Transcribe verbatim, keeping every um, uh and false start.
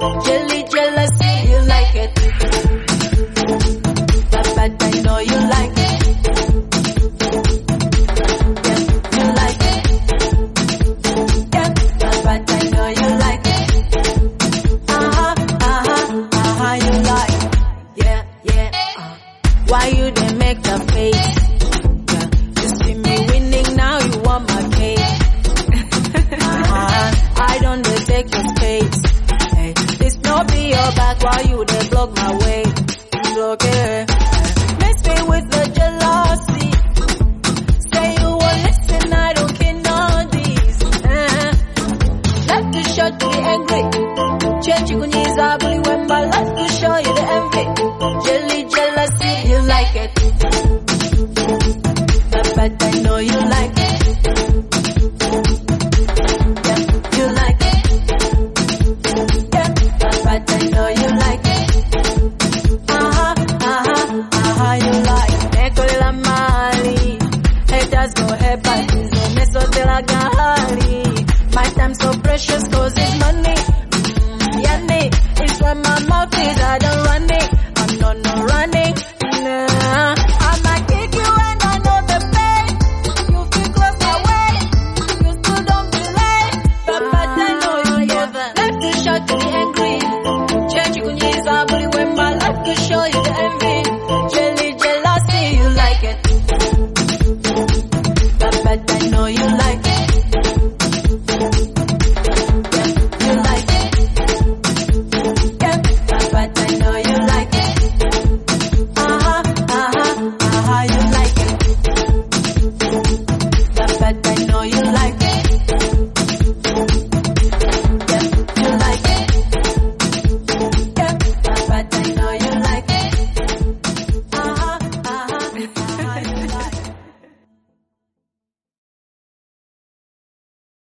Jelly, jealousy, you like it. That bad, I know you like it. Yeah, you like it. Yeah, that bad, I know you like it. Uh-huh, uh-huh, uh-huh, you like it. Yeah, yeah, uh. Why you didn't make the face? Yeah, you see me winning, now you want my cake. uh-huh, I don't dare take your space. Hey, this no be your back while you dey block my way. Block it. Miss me with the jealousy. Say you won't listen, I don't care none these. Uh, like to show to be angry. Change you kunyiza bully when my like to show you the envy. Jelly, jealousy, you like it. That bad, I know you like it. Yeah, you like it. Yeah, that bad, I know you like it. Uh-huh, uh-huh, uh-huh, you like it. Nekole la mali, haters go head back, so meso de la gali. My time so precious, cause